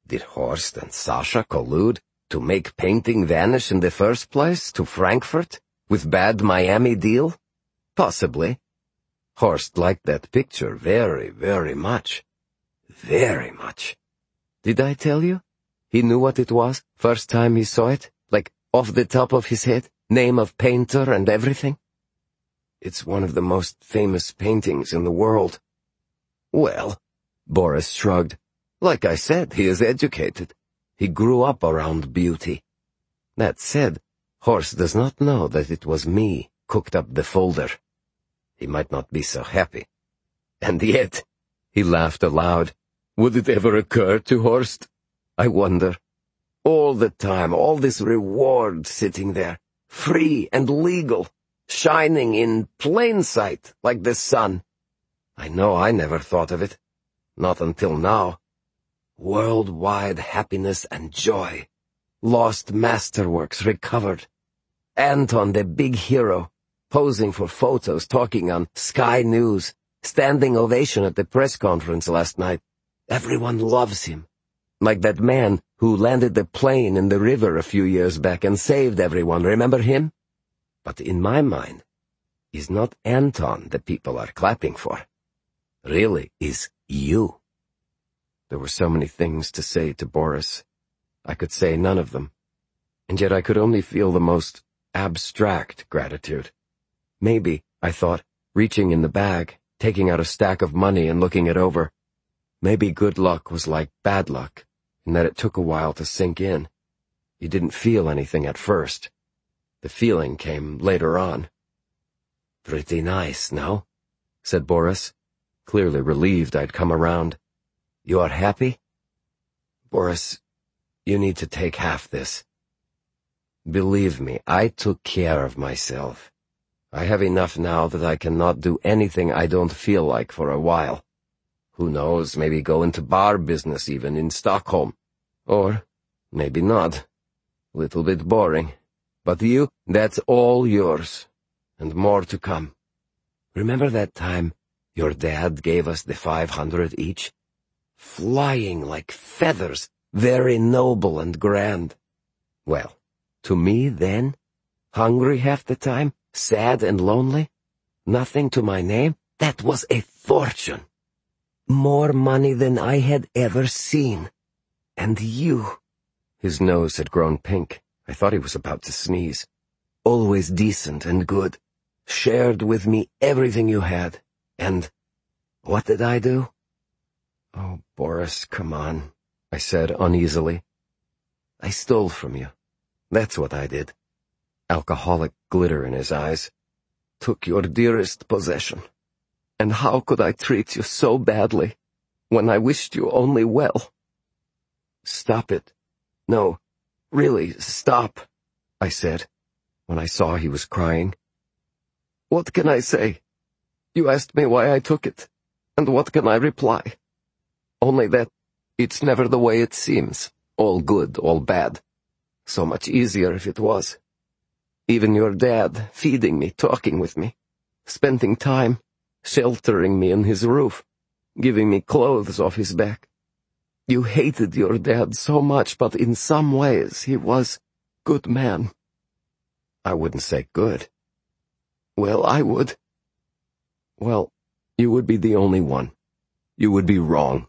Did Horst and Sasha collude to make painting vanish in the first place to Frankfurt with bad Miami deal? Possibly. Horst liked that picture very, very much. Very much. Did I tell you? He knew what it was first time he saw it, like off the top of his head, name of painter and everything. It's one of the most famous paintings in the world. Well, Boris shrugged. Like I said, he is educated. He grew up around beauty. That said, Horst does not know that it was me cooked up the folder. He might not be so happy. And yet, he laughed aloud. Would it ever occur to Horst? I wonder. All the time, all this reward sitting there, free and legal, shining in plain sight like the sun. I know I never thought of it. Not until now. Worldwide happiness and joy. Lost masterworks recovered. Anton, the big hero, posing for photos, talking on Sky News, standing ovation at the press conference last night. Everyone loves him. Like that man who landed the plane in the river a few years back and saved everyone. Remember him? But in my mind, is not Anton the people are clapping for. Really is you. There were so many things to say to Boris. I could say none of them. And yet I could only feel the most abstract gratitude. Maybe, I thought, reaching in the bag, taking out a stack of money and looking it over. Maybe good luck was like bad luck, in that it took a while to sink in. You didn't feel anything at first. The feeling came later on. Pretty nice, no? Said Boris, clearly relieved I'd come around. You are happy? Boris, you need to take half this. Believe me, I took care of myself. I have enough now that I cannot do anything I don't feel like for a while. Who knows, maybe go into bar business even in Stockholm. Or maybe not. Little bit boring. But you, that's all yours. And more to come. Remember that time your dad gave us the 500 each? Flying like feathers, very noble and grand. Well, to me then, hungry half the time, sad and lonely, nothing to my name, that was a fortune. More money than I had ever seen. And you. His nose had grown pink. I thought he was about to sneeze. Always decent and good. Shared with me everything you had. And what did I do? Oh, Boris, come on, I said uneasily. I stole from you. That's what I did. Alcoholic glitter in his eyes. Took your dearest possession. And how could I treat you so badly, when I wished you only well? Stop it. No, really, stop, I said, when I saw he was crying. What can I say? You asked me why I took it, and what can I reply? Only that it's never the way it seems, all good, all bad. So much easier if it was. Even your dad, feeding me, talking with me, spending time, sheltering me in his roof, giving me clothes off his back. You hated your dad so much, but in some ways he was good man. I wouldn't say good. Well, I would. Well, you would be the only one. You would be wrong.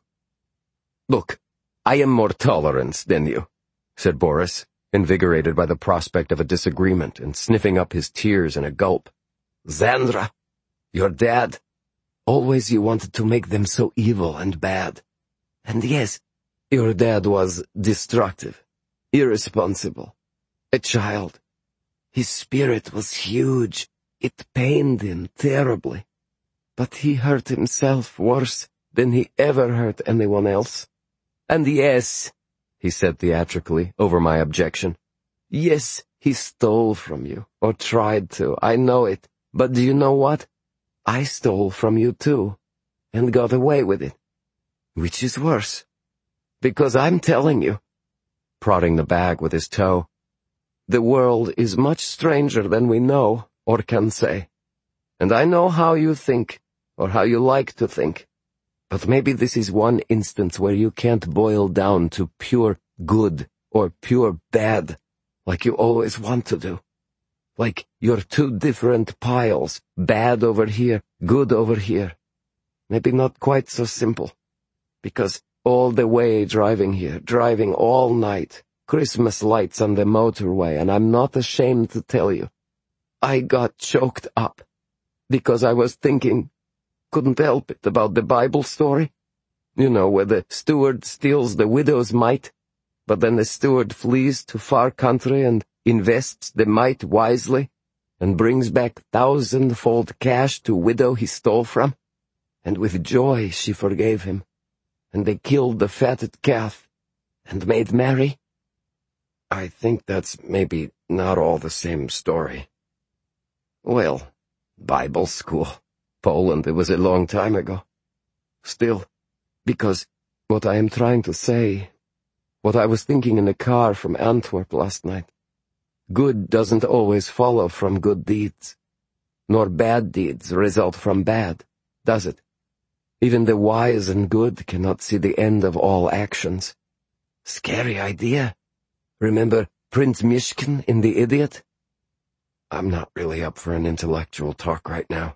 Look, I am more tolerant than you, said Boris, invigorated by the prospect of a disagreement and sniffing up his tears in a gulp. Zandra, your dad, always you wanted to make them so evil and bad. And yes, your dad was destructive, irresponsible, a child. His spirit was huge. It pained him terribly. But he hurt himself worse than he ever hurt anyone else. And yes, he said theatrically over my objection, yes, he stole from you, or tried to, I know it. But do you know what? I stole from you too, and got away with it. Which is worse. Because I'm telling you, prodding the bag with his toe, the world is much stranger than we know or can say. And I know how you think, or how you like to think. But maybe this is one instance where you can't boil down to pure good or pure bad, like you always want to do. Like you're two different piles, bad over here, good over here. Maybe not quite so simple. Because all the way driving here, driving all night, Christmas lights on the motorway, and I'm not ashamed to tell you, I got choked up because I was thinking, couldn't help it, about the Bible story. You know, where the steward steals the widow's mite, but then the steward flees to far country and invests the mite wisely and brings back 1,000-fold cash to widow he stole from. And with joy she forgave him, and they killed the fatted calf and made merry. I think that's maybe not all the same story. Well, Bible school, Poland, it was a long time ago. Still, because what I am trying to say, what I was thinking in the car from Antwerp last night, good doesn't always follow from good deeds, nor bad deeds result from bad, does it? Even the wise and good cannot see the end of all actions. Scary idea. Remember Prince Myshkin in The Idiot? I'm not really up for an intellectual talk right now.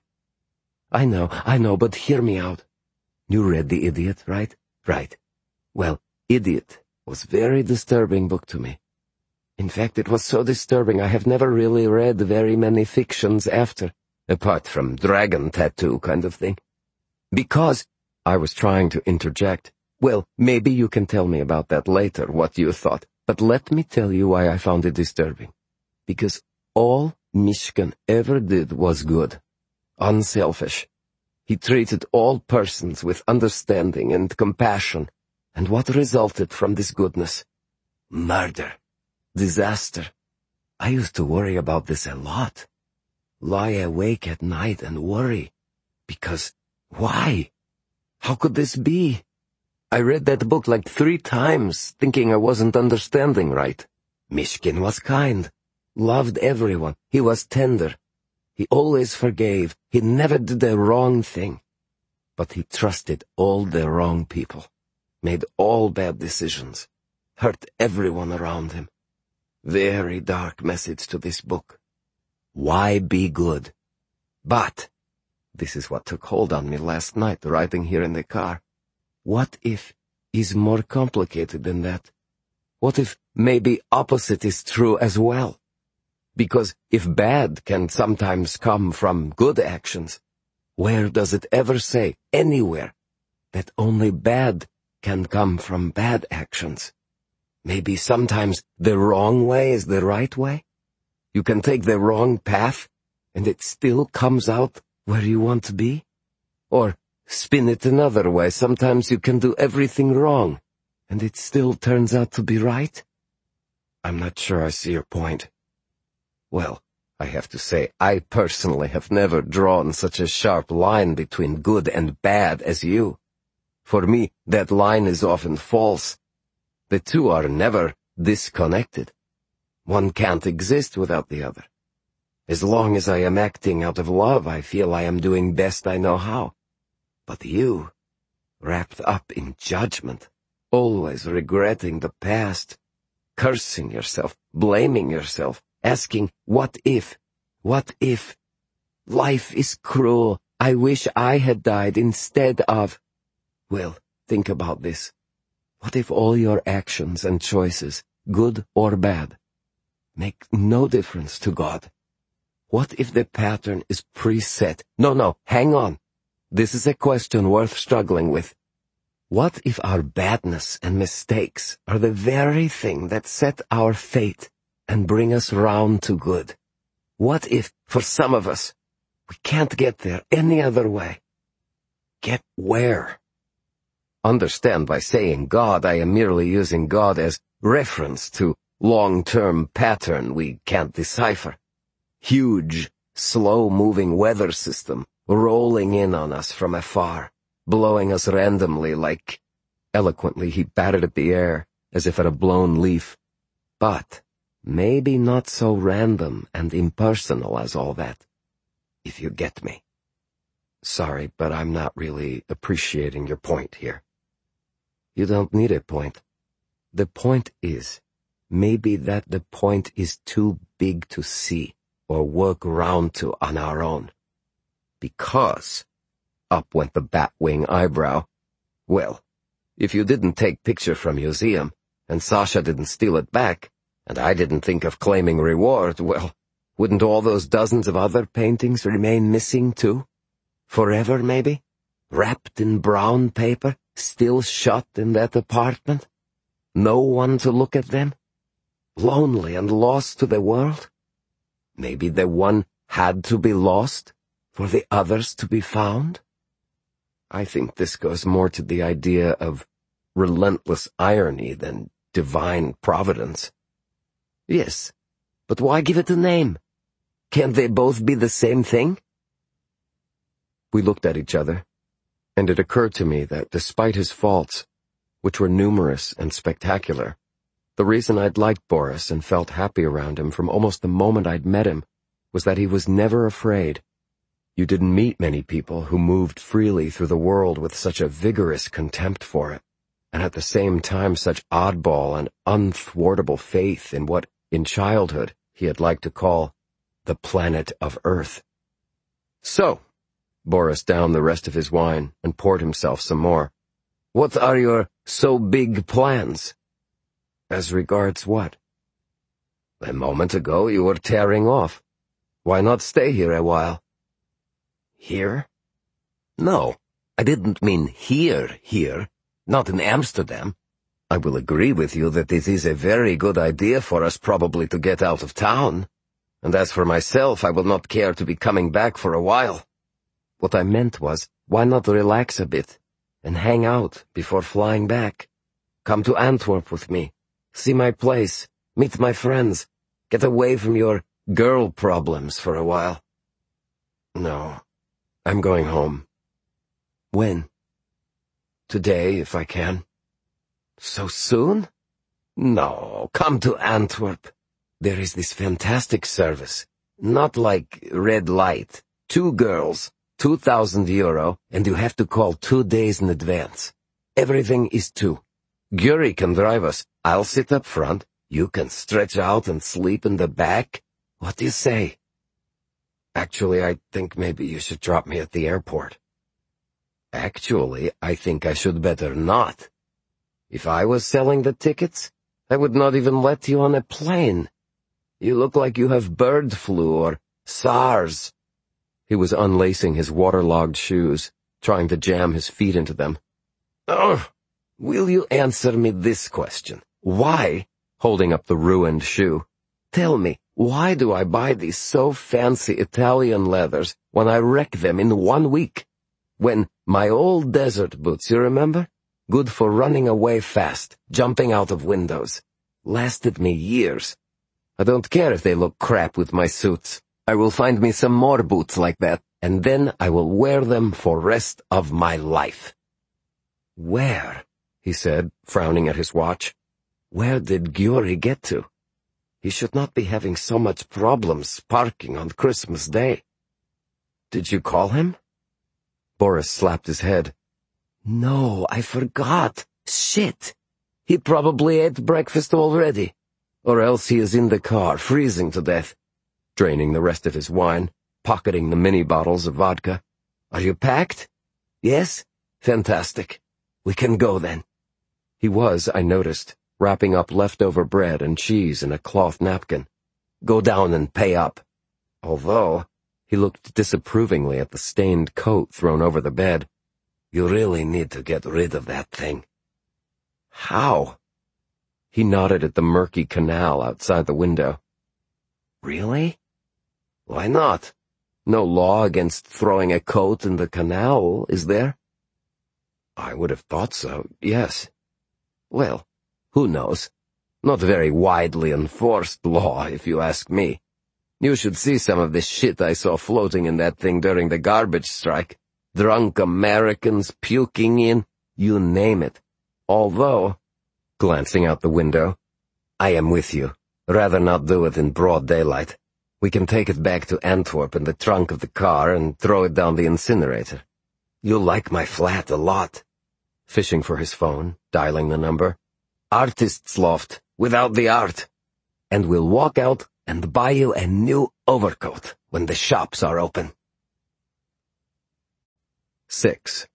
I know, but hear me out. You read The Idiot, right? Right. Well, Idiot was a very disturbing book to me. In fact, it was so disturbing I have never really read very many fictions after, apart from Dragon Tattoo kind of thing. Because I was trying to interject. Well, maybe you can tell me about that later, what you thought. But let me tell you why I found it disturbing. Because all Myshkin ever did was good. Unselfish. He treated all persons with understanding and compassion. And what resulted from this goodness? Murder. Disaster. I used to worry about this a lot. Lie awake at night and worry. Because why? How could this be? I read that book like 3 times, thinking I wasn't understanding right. Myshkin was kind, loved everyone, he was tender. He always forgave, he never did the wrong thing. But he trusted all the wrong people, made all bad decisions, hurt everyone around him. Very dark message to this book. Why be good? But this is what took hold on me last night, riding here in the car. What if is more complicated than that? What if maybe opposite is true as well? Because if bad can sometimes come from good actions, where does it ever say, anywhere, that only bad can come from bad actions? Maybe sometimes the wrong way is the right way? You can take the wrong path, and it still comes out where you want to be? Or spin it another way, sometimes you can do everything wrong, and it still turns out to be right? I'm not sure I see your point. Well, I have to say, I personally have never drawn such a sharp line between good and bad as you. For me, that line is often false. The two are never disconnected. One can't exist without the other. As long as I am acting out of love, I feel I am doing best I know how. But you, wrapped up in judgment, always regretting the past, cursing yourself, blaming yourself, asking, what if? What if? Life is cruel. I wish I had died instead of. Well, think about this. What if all your actions and choices, good or bad, make no difference to God? What if the pattern is preset? No, hang on. This is a question worth struggling with. What if our badness and mistakes are the very thing that set our fate and bring us round to good? What if, for some of us, we can't get there any other way? Get where? Understand, by saying God, I am merely using God as reference to long-term pattern we can't decipher. Huge, slow-moving weather system rolling in on us from afar, blowing us randomly like... Eloquently he batted at the air, as if at a blown leaf. But maybe not so random and impersonal as all that, if you get me. Sorry, but I'm not really appreciating your point here. You don't need a point. The point is, maybe that the point is too big to see or work round to on our own. Because, up went the bat-wing eyebrow, well, if you didn't take picture from museum, and Sasha didn't steal it back, and I didn't think of claiming reward, well, wouldn't all those dozens of other paintings remain missing too? Forever, maybe? Wrapped in brown paper, still shut in that apartment? No one to look at them? Lonely and lost to the world? Maybe the one had to be lost for the others to be found? I think this goes more to the idea of relentless irony than divine providence. Yes, but why give it a name? Can't they both be the same thing? We looked at each other, and it occurred to me that despite his faults, which were numerous and spectacular, the reason I'd liked Boris and felt happy around him from almost the moment I'd met him was that he was never afraid. You didn't meet many people who moved freely through the world with such a vigorous contempt for it, and at the same time such oddball and unthwartable faith in what, in childhood, he had liked to call the planet of Earth. So, Boris downed the rest of his wine and poured himself some more. What are your so big plans? As regards what? A moment ago you were tearing off. Why not stay here a while? Here? No, I didn't mean here, not in Amsterdam. I will agree with you that it is a very good idea for us probably to get out of town. And as for myself, I will not care to be coming back for a while. What I meant was, why not relax a bit and hang out before flying back? Come to Antwerp with me, see my place, meet my friends, get away from your girl problems for a while. No, I'm going home. When? Today, if I can. So soon? No, come to Antwerp. There is this fantastic service. Not like red light. 2 girls, €2,000, and you have to call 2 days in advance. Everything is 2. Guri can drive us. I'll sit up front. You can stretch out and sleep in the back. What do you say? Actually, I think maybe you should drop me at the airport. Actually, I think I should better not. If I was selling the tickets, I would not even let you on a plane. You look like you have bird flu or SARS. He was unlacing his waterlogged shoes, trying to jam his feet into them. Oh, will you answer me this question? Why, holding up the ruined shoe, tell me, why do I buy these so fancy Italian leathers when I wreck them in 1 week? When my old desert boots, you remember? Good for running away fast, jumping out of windows. Lasted me years. I don't care if they look crap with my suits. I will find me some more boots like that, and then I will wear them for rest of my life. Where? He said, frowning at his watch. Where did Guri get to? He should not be having so much problems parking on Christmas Day. Did you call him? Boris slapped his head. No, I forgot. Shit. He probably ate breakfast already. Or else he is in the car, freezing to death, draining the rest of his wine, pocketing the mini bottles of vodka. Are you packed? Yes? Fantastic. We can go then. He was, I noticed, wrapping up leftover bread and cheese in a cloth napkin. Go down and pay up. Although, he looked disapprovingly at the stained coat thrown over the bed. You really need to get rid of that thing. How? He nodded at the murky canal outside the window. Really? Why not? No law against throwing a coat in the canal, is there? I would have thought so, yes. Well, who knows? Not very widely enforced law, if you ask me. You should see some of the shit I saw floating in that thing during the garbage strike. Drunk Americans puking in, you name it. Although, glancing out the window, I am with you. Rather not do it in broad daylight. We can take it back to Antwerp in the trunk of the car and throw it down the incinerator. You'll like my flat a lot. Fishing for his phone, dialing the number. Artist's loft, without the art. And we'll walk out and buy you a new overcoat when the shops are open. 6.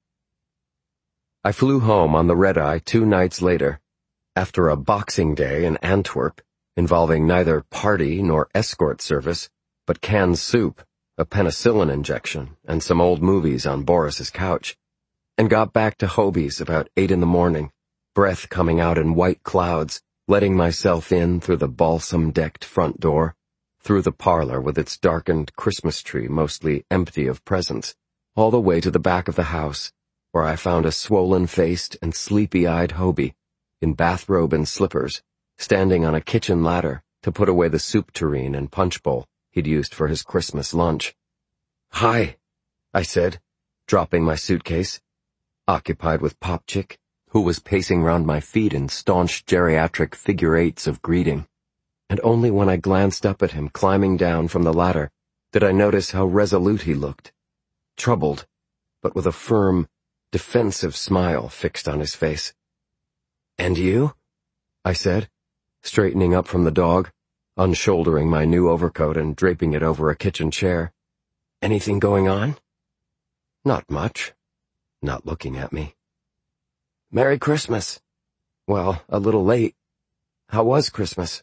I flew home on the red-eye 2 nights later, after a Boxing Day in Antwerp, involving neither party nor escort service, but canned soup, a penicillin injection, and some old movies on Boris's couch, and got back to Hobie's about 8 in the morning, breath coming out in white clouds, letting myself in through the balsam-decked front door, through the parlor with its darkened Christmas tree mostly empty of presents, all the way to the back of the house, where I found a swollen-faced and sleepy-eyed Hobie, in bathrobe and slippers, standing on a kitchen ladder to put away the soup tureen and punch bowl he'd used for his Christmas lunch. "Hi," I said, dropping my suitcase, occupied with Popchick, who was pacing round my feet in staunch geriatric figure-eights of greeting. And only when I glanced up at him climbing down from the ladder did I notice how resolute he looked, troubled, but with a firm, defensive smile fixed on his face. "And you?" I said, straightening up from the dog, unshouldering my new overcoat and draping it over a kitchen chair. "Anything going on?" "Not much," not looking at me. "Merry Christmas." "Well, a little late. How was Christmas?"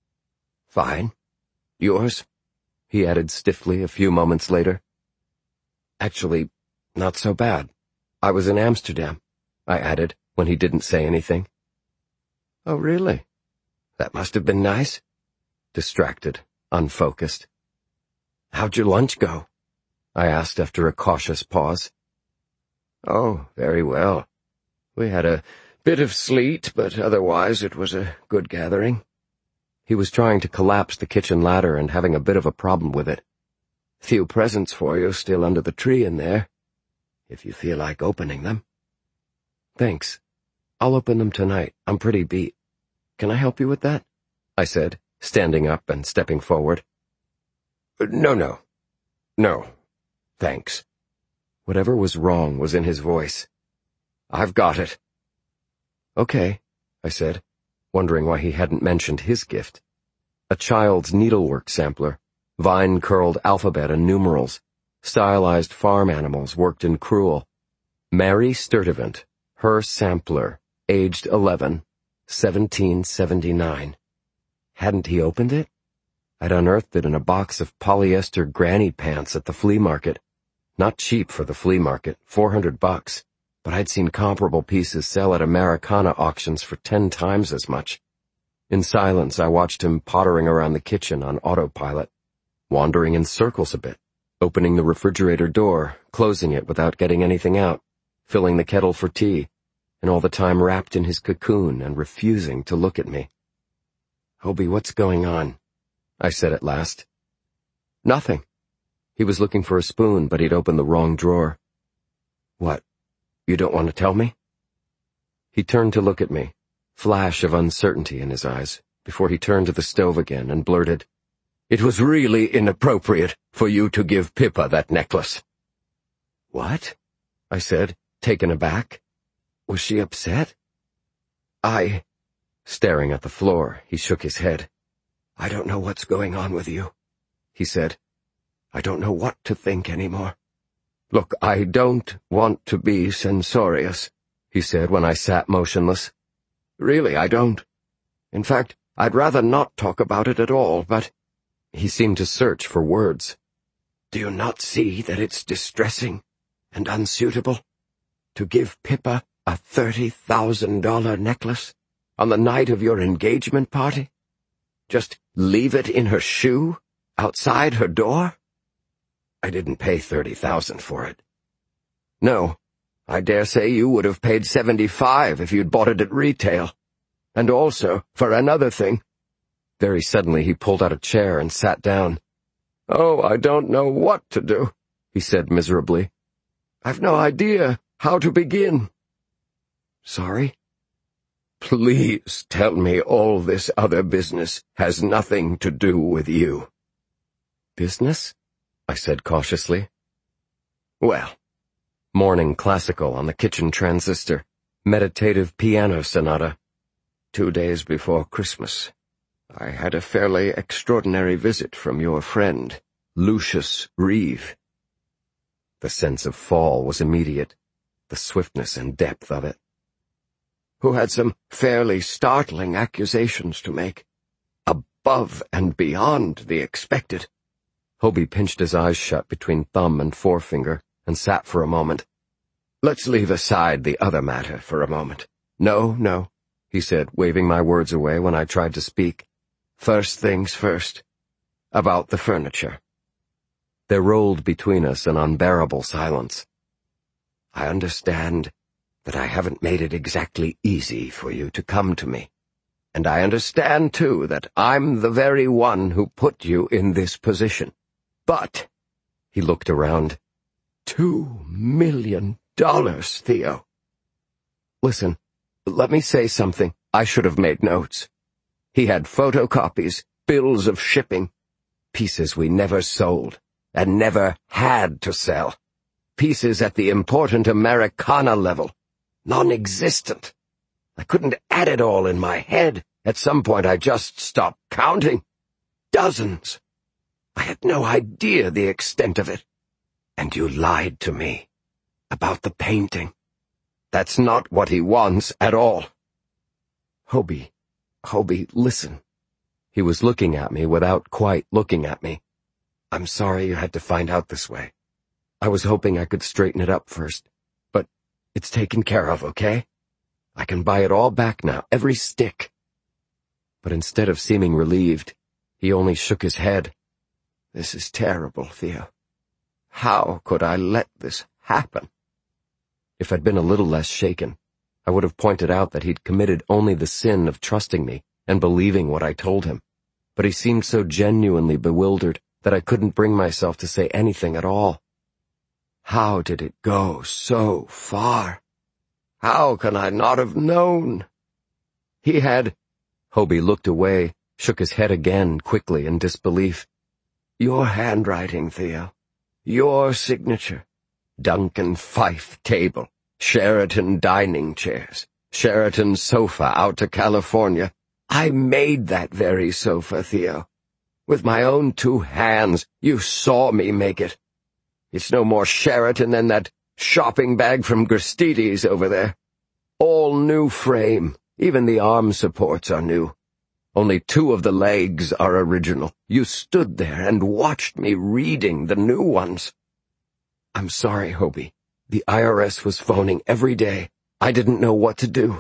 "Fine. Yours?" he added stiffly a few moments later. "Actually, not so bad. I was in Amsterdam," I added when he didn't say anything. "Oh, really? That must have been nice?" Distracted, unfocused. "How'd your lunch go?" I asked after a cautious pause. "Oh, very well. We had a bit of sleet, but otherwise it was a good gathering." He was trying to collapse the kitchen ladder and having a bit of a problem with it. "Few presents for you still under the tree in there, if you feel like opening them." "Thanks. I'll open them tonight. I'm pretty beat. Can I help you with that?" I said, standing up and stepping forward. No. Thanks." Whatever was wrong was in his voice. "I've got it." "Okay," I said, wondering why he hadn't mentioned his gift. A child's needlework sampler, vine-curled alphabet and numerals, stylized farm animals worked in crewel. Mary Sturtevant, her sampler, aged 11, 1779. Hadn't he opened it? I'd unearthed it in a box of polyester granny pants at the flea market. Not cheap for the flea market, $400, but I'd seen comparable pieces sell at Americana auctions for 10 times as much. In silence, I watched him pottering around the kitchen on autopilot, wandering in circles a bit, opening the refrigerator door, closing it without getting anything out, filling the kettle for tea, and all the time wrapped in his cocoon and refusing to look at me. "Hobie, what's going on?" I said at last. "Nothing." He was looking for a spoon, but he'd opened the wrong drawer. "What? You don't want to tell me?" He turned to look at me, flash of uncertainty in his eyes, before he turned to the stove again and blurted, "It was really inappropriate for you to give Pippa that necklace." "What?" I said, taken aback. "Was she upset?" Staring at the floor, he shook his head. "I don't know what's going on with you," he said. "I don't know what to think anymore." "Look, I don't want to be censorious," he said when I sat motionless. "Really, I don't. In fact, I'd rather not talk about it at all, but—" He seemed to search for words. "Do you not see that it's distressing and unsuitable to give Pippa a $30,000 necklace on the night of your engagement party? Just leave it in her shoe, outside her door? I didn't pay $30,000 for it. No, I dare say you would have paid $75,000 if you'd bought it at retail. And also, for another thing—" Very suddenly he pulled out a chair and sat down. "Oh, I don't know what to do," he said miserably. "I've no idea how to begin." "Sorry?" "Please tell me all this other business has nothing to do with you." Business? I said cautiously. Well, morning classical on the kitchen transistor, meditative piano sonata. 2 days before Christmas, I had a fairly extraordinary visit from your friend, Lucius Reeve. The sense of fall was immediate, the swiftness and depth of it. Who had some fairly startling accusations to make, above and beyond the expected. Hobie pinched his eyes shut between thumb and forefinger and sat for a moment. Let's leave aside the other matter for a moment. No, he said, waving my words away when I tried to speak. First things first. About the furniture. There rolled between us an unbearable silence. I understand that I haven't made it exactly easy for you to come to me. And I understand, too, that I'm the very one who put you in this position. But, he looked around, $2 million, Theo. Listen, let me say something. I should have made notes. He had photocopies, bills of shipping, pieces we never sold and never had to sell. Pieces at the important Americana level. Non-existent. I couldn't add it all in my head. At some point I just stopped counting. Dozens. I had no idea the extent of it. And you lied to me. About the painting. That's not what he wants at all. Hobie, listen. He was looking at me without quite looking at me. I'm sorry you had to find out this way. I was hoping I could straighten it up first. But it's taken care of, okay? I can buy it all back now, every stick. But instead of seeming relieved, he only shook his head. This is terrible, Theo. How could I let this happen? If I'd been a little less shaken, I would have pointed out that he'd committed only the sin of trusting me and believing what I told him. But he seemed so genuinely bewildered that I couldn't bring myself to say anything at all. How did it go so far? How can I not have known? He had... Hobie looked away, shook his head again quickly in disbelief. Your handwriting, Theo. Your signature. Duncan Fife table. Sheraton dining chairs. Sheraton sofa out to California. I made that very sofa, Theo. With my own 2 hands, you saw me make it. It's no more Sheraton than that shopping bag from Gristides over there. All new frame. Even the arm supports are new. Only 2 of the legs are original. You stood there and watched me reading the new ones. I'm sorry, Hobie. The IRS was phoning every day. I didn't know what to do.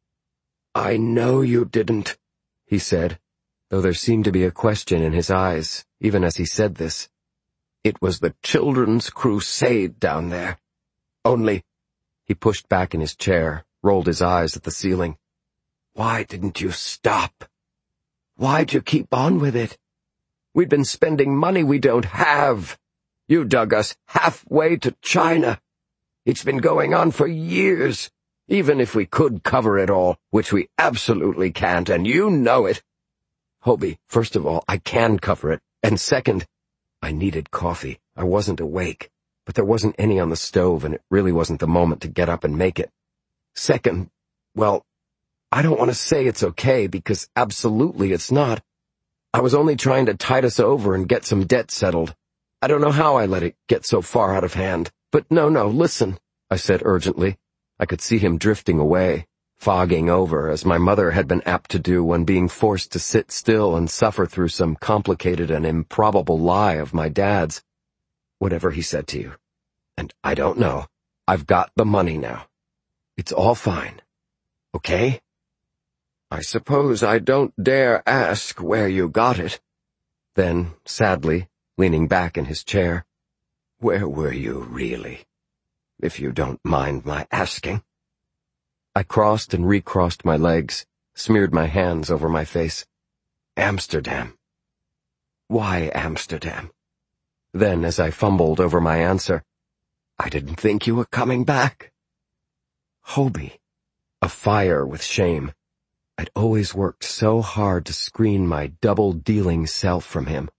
I know you didn't, he said, though there seemed to be a question in his eyes, even as he said this. It was the children's crusade down there. Only, he pushed back in his chair, rolled his eyes at the ceiling. Why didn't you stop? Why'd you keep on with it? We'd been spending money we don't have. You dug us halfway to China. It's been going on for years, even if we could cover it all, which we absolutely can't, and you know it. Hobie, first of all, I can cover it, and second, I needed coffee. I wasn't awake, but there wasn't any on the stove, and it really wasn't the moment to get up and make it. Second, well, I don't want to say it's okay, because absolutely it's not. I was only trying to tide us over and get some debt settled. I don't know how I let it get so far out of hand. But no, listen, I said urgently. I could see him drifting away, fogging over, as my mother had been apt to do when being forced to sit still and suffer through some complicated and improbable lie of my dad's. Whatever he said to you. And I don't know. I've got the money now. It's all fine. Okay? I suppose I don't dare ask where you got it. Then, sadly, leaning back in his chair, where were you really, if you don't mind my asking? I crossed and recrossed my legs, smeared my hands over my face. Amsterdam. Why Amsterdam? Then, as I fumbled over my answer, I didn't think you were coming back. Hobie, afire with shame. I'd always worked so hard to screen my double-dealing self from him, to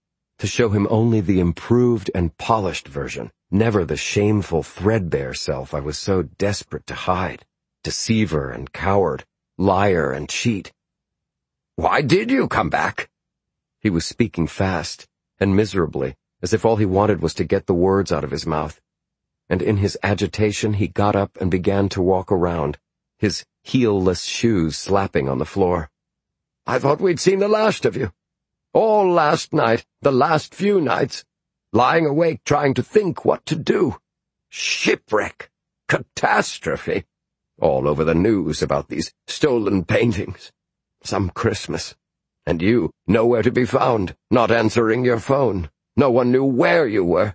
to show him only the improved and polished version, never the shameful, threadbare self I was so desperate to hide, deceiver and coward, liar and cheat. "Why did you come back?" He was speaking fast and miserably, as if all he wanted was to get the words out of his mouth. And in his agitation he got up and began to walk around, his heel-less shoes slapping on the floor. "I thought we'd seen the last of you. All last night, the last few nights, lying awake trying to think what to do. Shipwreck, catastrophe, all over the news about these stolen paintings. Some Christmas. And you, nowhere to be found, not answering your phone. No one knew where you were."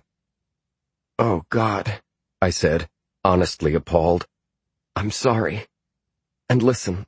"Oh, God," I said, honestly appalled. "I'm sorry. And listen,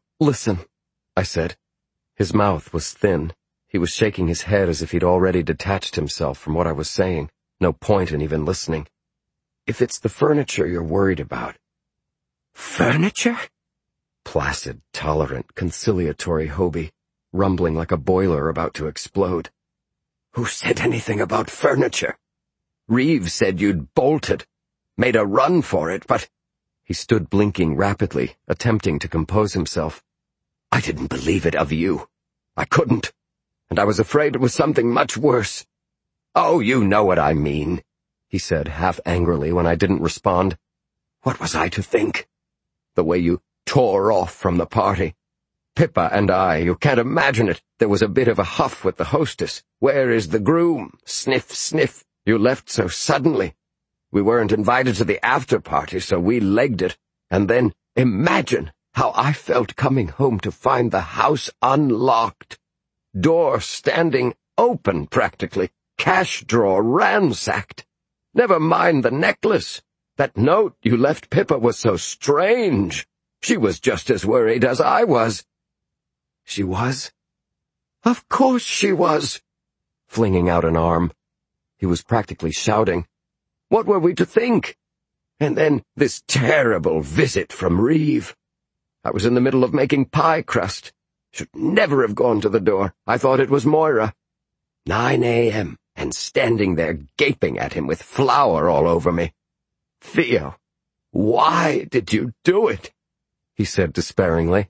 I said. His mouth was thin. He was shaking his head as if he'd already detached himself from what I was saying. No point in even listening. "If it's the furniture you're worried about." "Furniture?" Placid, tolerant, conciliatory Hobie, rumbling like a boiler about to explode. "Who said anything about furniture? Reeves said you'd bolted, made a run for it, but—" He stood blinking rapidly, attempting to compose himself. "I didn't believe it of you. I couldn't. And I was afraid it was something much worse." "Oh, you know what I mean," he said half angrily when I didn't respond. "What was I to think? The way you tore off from the party. Pippa and I, you can't imagine it. There was a bit of a huff with the hostess. 'Where is the groom?' Sniff, sniff. You left so suddenly. We weren't invited to the after-party, so we legged it. And then, imagine how I felt coming home to find the house unlocked. Door standing open, practically. Cash drawer ransacked. Never mind the necklace. That note you left Pippa was so strange. She was just as worried as I was." "She was?" "Of course she was," flinging out an arm. He was practically shouting. "What were we to think? And then this terrible visit from Reeve. I was in the middle of making pie crust. Should never have gone to the door. I thought it was Moira. 9 a.m., and standing there gaping at him with flour all over me. 'Theo, why did you do it?' he said despairingly.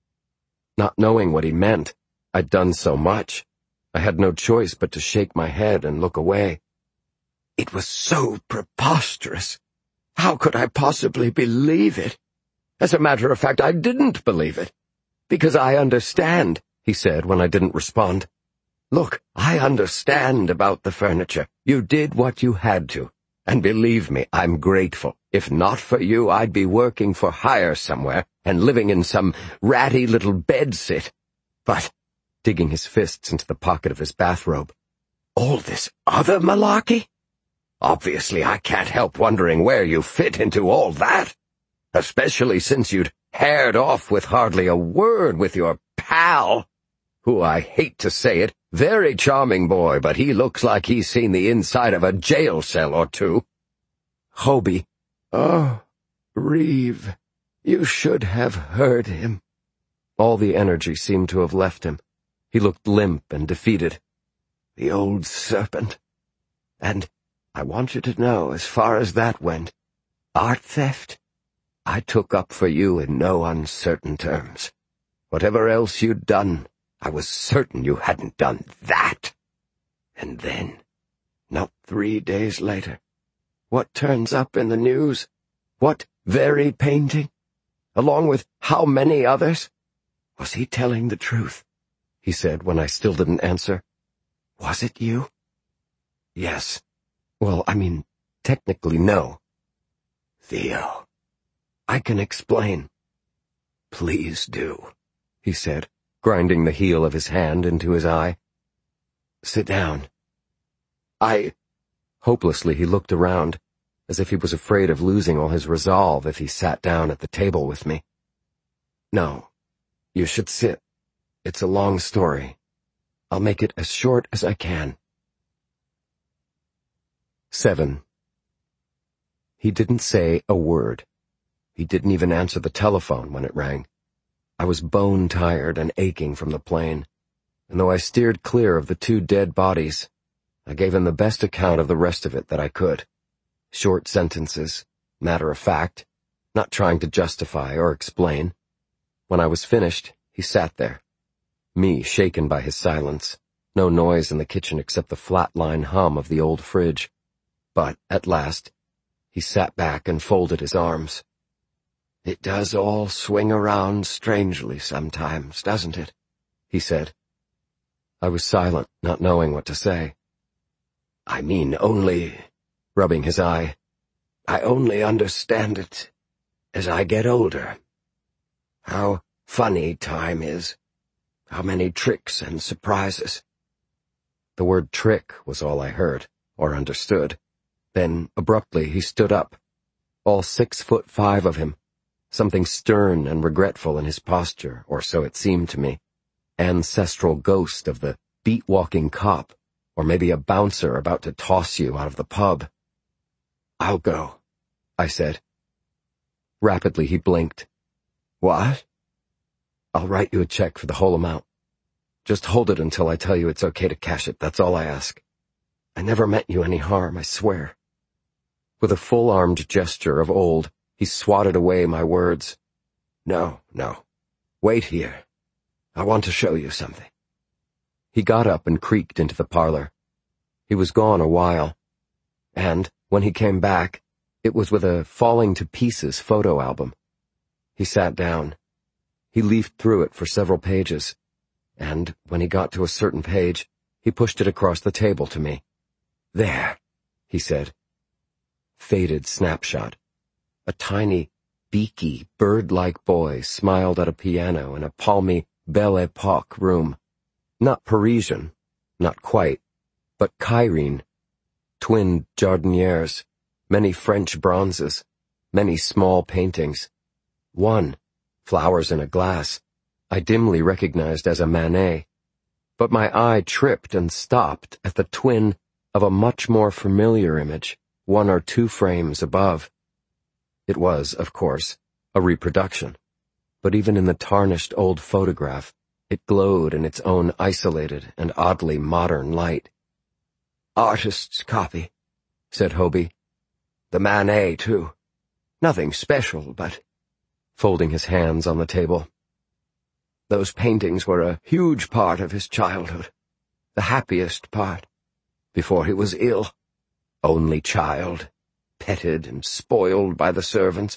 Not knowing what he meant, I'd done so much. I had no choice but to shake my head and look away. It was so preposterous. How could I possibly believe it? As a matter of fact, I didn't believe it. Because I understand, he said when I didn't respond. Look, I understand about the furniture. You did what you had to. And believe me, I'm grateful. If not for you, I'd be working for hire somewhere and living in some ratty little bedsit. But, digging his fists into the pocket of his bathrobe, all this other malarkey? Obviously, I can't help wondering where you fit into all that. Especially since you'd haired off with hardly a word with your pal, who, I hate to say it, very charming boy, but he looks like he's seen the inside of a jail cell or two. Hobie. Oh, Reeve, you should have heard him. All the energy seemed to have left him. He looked limp and defeated. The old serpent. And I want you to know, as far as that went, art theft, I took up for you in no uncertain terms. Whatever else you'd done, I was certain you hadn't done that. And then, not 3 days later, what turns up in the news? What very painting? Along with how many others? Was he telling the truth? He said when I still didn't answer. Was it you? Yes. Well, I mean, technically no. Theo, I can explain. Please do, he said, grinding the heel of his hand into his eye. Sit down. Hopelessly he looked around, as if he was afraid of losing all his resolve if he sat down at the table with me. No, you should sit. It's a long story. I'll make it as short as I can. 7. He didn't say a word. He didn't even answer the telephone when it rang. I was bone-tired and aching from the plane, and though I steered clear of the 2 dead bodies, I gave him the best account of the rest of it that I could. Short sentences, matter of fact, not trying to justify or explain. When I was finished, he sat there, me shaken by his silence, no noise in the kitchen except the flat-line hum of the old fridge. But, at last, he sat back and folded his arms. "It does all swing around strangely sometimes, doesn't it?" he said. I was silent, not knowing what to say. "I mean only," rubbing his eye, "I only understand it as I get older. How funny time is. How many tricks and surprises." The word trick was all I heard, or understood. Then, abruptly, he stood up, all 6'5" of him, something stern and regretful in his posture, or so it seemed to me. Ancestral ghost of the beat-walking cop, or maybe a bouncer about to toss you out of the pub. "I'll go," I said. Rapidly he blinked. "What?" "I'll write you a check for the whole amount. Just hold it until I tell you it's okay to cash it, that's all I ask. I never meant you any harm, I swear." With a full-armed gesture of old, he swatted away my words. No. Wait here. I want to show you something." He got up and creaked into the parlor. He was gone a while, and, when he came back, it was with a falling-to-pieces photo album. He sat down. He leafed through it for several pages, and, when he got to a certain page, he pushed it across the table to me. "There," he said. Faded snapshot. A tiny, beaky, bird-like boy smiled at a piano in a palmy, Belle Epoque room. Not Parisian, not quite, but Cairene. Twin jardinières, many French bronzes, many small paintings. One, flowers in a glass, I dimly recognized as a Manet, but my eye tripped and stopped at the twin of a much more familiar image, 1 or 2 frames above. It was, of course, a reproduction, but even in the tarnished old photograph, it glowed in its own isolated and oddly modern light. "Artist's copy," said Hobie. "The Manet, too. Nothing special, but—" folding his hands on the table. "Those paintings were a huge part of his childhood, the happiest part, before he was ill. Only child, petted and spoiled by the servants.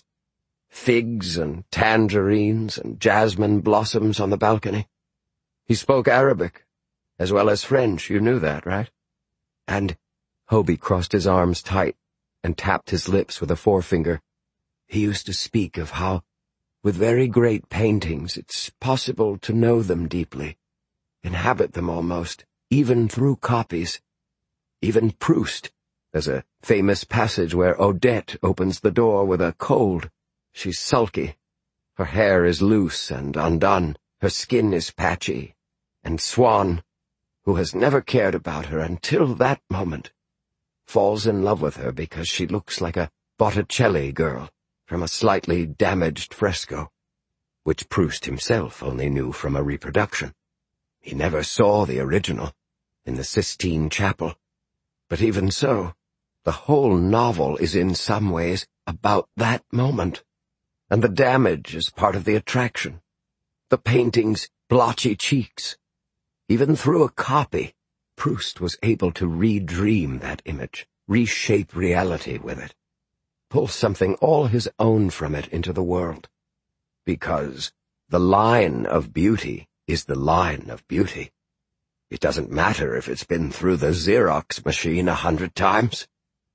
Figs and tangerines and jasmine blossoms on the balcony. He spoke Arabic, as well as French, you knew that, right? And," Hobie crossed his arms tight and tapped his lips with a forefinger, "he used to speak of how, with very great paintings, it's possible to know them deeply, inhabit them almost, even through copies. Even Proust. There's a famous passage where Odette opens the door with a cold. She's sulky. Her hair is loose and undone. Her skin is patchy. And Swann, who has never cared about her until that moment, falls in love with her because she looks like a Botticelli girl from a slightly damaged fresco, which Proust himself only knew from a reproduction. He never saw the original, in the Sistine Chapel. But even so, the whole novel is in some ways about that moment, and the damage is part of the attraction. The painting's blotchy cheeks. Even through a copy, Proust was able to redream that image, reshape reality with it, pull something all his own from it into the world. Because the line of beauty is the line of beauty. It doesn't matter if it's been through the Xerox machine 100 times.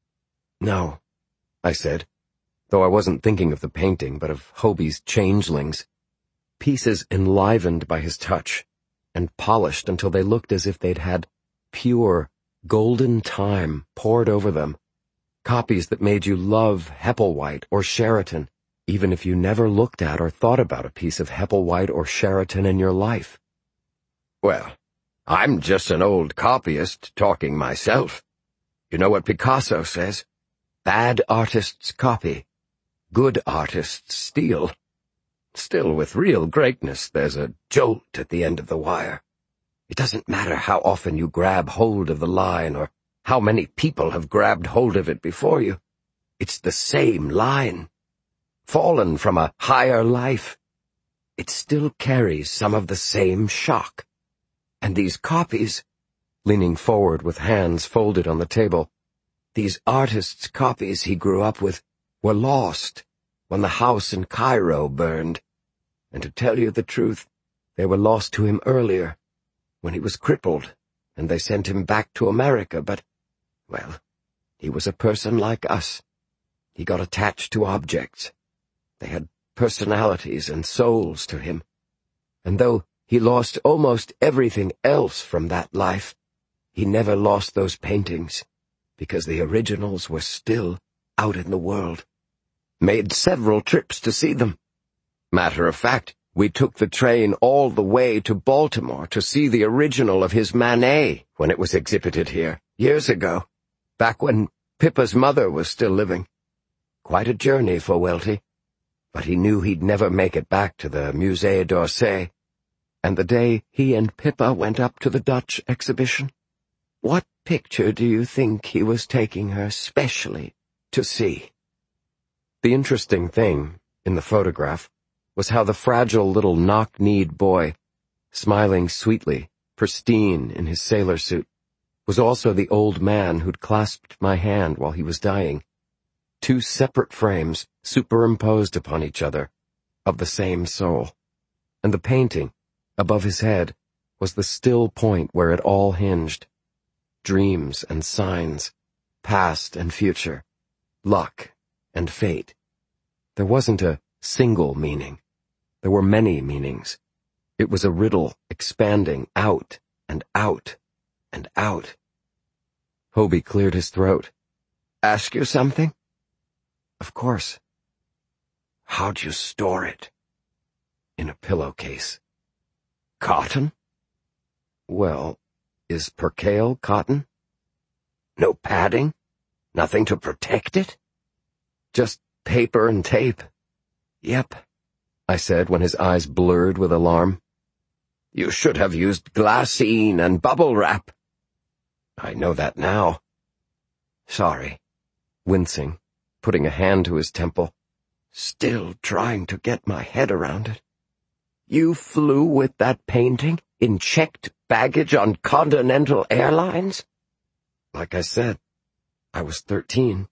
"No," I said, though I wasn't thinking of the painting, but of Hobie's changelings, pieces enlivened by his touch, and polished until they looked as if they'd had pure, golden time poured over them, copies that made you love Hepplewhite or Sheraton, even if you never looked at or thought about a piece of Hepplewhite or Sheraton in your life. "Well, I'm just an old copyist talking myself. You know what Picasso says? Bad artists copy. Good artists steal. Still, with real greatness, there's a jolt at the end of the wire. It doesn't matter how often you grab hold of the line or how many people have grabbed hold of it before you. It's the same line. Fallen from a higher life. It still carries some of the same shock. And these copies, leaning forward with hands folded on the table, these artists' copies he grew up with were lost when the house in Cairo burned. And to tell you the truth, they were lost to him earlier, when he was crippled, and they sent him back to America, but, well, he was a person like us. He got attached to objects. They had personalities and souls to him. And though he lost almost everything else from that life, he never lost those paintings, because the originals were still out in the world. Made several trips to see them. Matter of fact, we took the train all the way to Baltimore to see the original of his Manet when it was exhibited here, years ago, back when Pippa's mother was still living. Quite a journey for Welty, but he knew he'd never make it back to the Musée d'Orsay. And the day he and Pippa went up to the Dutch exhibition, what picture do you think he was taking her specially to see? The interesting thing, in the photograph, was how the fragile little knock-kneed boy, smiling sweetly, pristine in his sailor suit, was also the old man who'd clasped my hand while he was dying. Two separate frames superimposed upon each other, of the same soul. And the painting, above his head, was the still point where it all hinged. Dreams and signs, past and future, luck and fate. There wasn't a single meaning. There were many meanings. It was a riddle expanding out and out and out. Hobie cleared his throat. Ask you something? Of course. How'd you store it? In a pillowcase. Cotton? Well, is percale cotton? No padding? Nothing to protect it? Just paper and tape. Yep, I said when his eyes blurred with alarm. You should have used glassine and bubble wrap. I know that now. Sorry. Wincing, putting a hand to his temple. Still trying to get my head around it. You flew with that painting in checked baggage on Continental Airlines? Like I said, I was 13.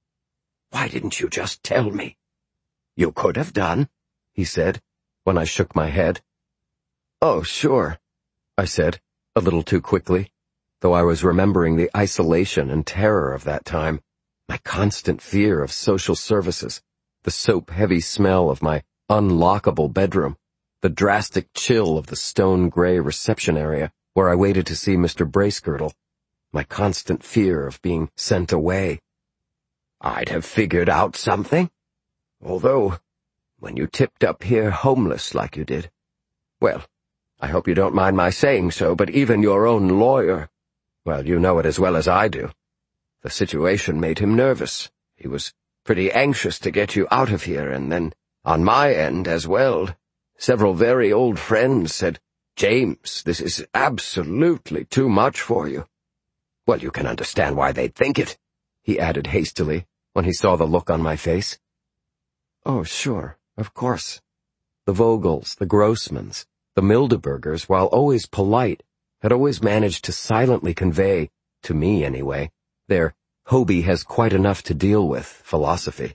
Why didn't you just tell me? You could have done, he said, when I shook my head. Oh, sure, I said, a little too quickly, though I was remembering the isolation and terror of that time, my constant fear of social services, the soap-heavy smell of my unlockable bedroom, the drastic chill of the stone-gray reception area where I waited to see Mr. Bracegirdle, my constant fear of being sent away. I'd have figured out something. Although, when you tipped up here homeless like you did, well, I hope you don't mind my saying so, but even your own lawyer, well, you know it as well as I do. The situation made him nervous. He was pretty anxious to get you out of here, and then, on my end as well, several very old friends said, James, this is absolutely too much for you. Well, you can understand why they'd think it, he added hastily when he saw the look on my face. Oh, sure, of course. The Vogels, the Grossmans, the Mildebergers, while always polite, had always managed to silently convey, to me anyway, their Hobie has quite enough to deal with philosophy.